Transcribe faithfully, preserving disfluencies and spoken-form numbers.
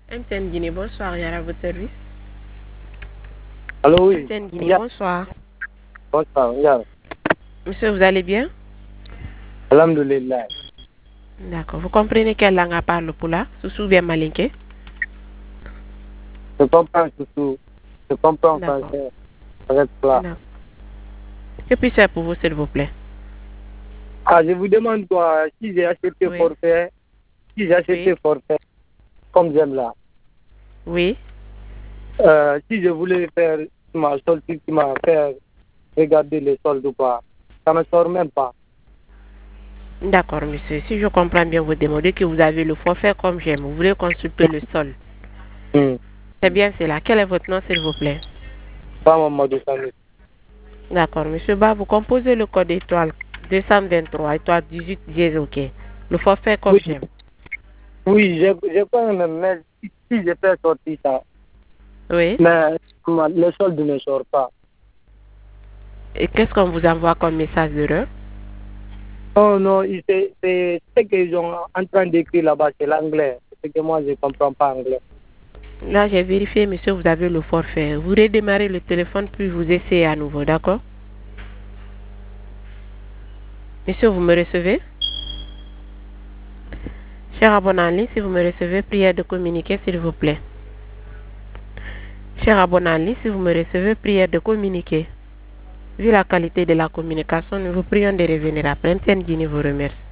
M T N Guinée, bonsoir, il y a à votre service. Allô, oui. M T N Guinée, Yeah. bonsoir. Bonsoir, yeah. Monsieur, vous allez bien? Alhamdulillah. D'accord. Vous comprenez quelle langue parle pour là? Soussou bien malinké? Je comprends surtout. Je comprends D'accord. français. Avec cela. D'accord. Que puis-je faire pour vous, s'il vous plaît? Ah, je vous demande quoi, si j'ai acheté Oui. forfait, si j'ai acheté Oui. forfait, comme j'aime là, Oui. euh, si je voulais faire ma solde, tu m'as fait regarder les soldes ou pas, ça ne sort même pas. D'accord, monsieur. Si je comprends bien, vous demandez que vous avez le forfait comme j'aime. Vous voulez consulter le sol. Hmm. C'est bien cela. Quel est votre nom, s'il vous plaît? Pas Mamadou Sami. D'accord, monsieur Ba, vous composez le code étoile deux cent vingt-trois, étoile dix-huit, dièse, ok. Le forfait comme Oui, j'aime. oui, je, je peux même, mais si, si je fais sortir ça, Oui. mais ma- le solde ne sort pas. Et qu'est-ce qu'on vous envoie comme message d'erreur? Oh non, il- c'est c'est ce qu'ils sont en train d'écrire là-bas, c'est l'anglais. C'est que moi, je ne comprends pas anglais. Là, j'ai vérifié, monsieur, vous avez le forfait. Vous redémarrez le téléphone, puis vous essayez à nouveau, d'accord? Monsieur, vous me recevez? Cher abonné en ligne, si vous me recevez, prière de communiquer, s'il vous plaît. Cher abonné en ligne, si vous me recevez, prière de communiquer. Vu la qualité de la communication, nous vous prions de revenir après. M T N Guinée vous remercie.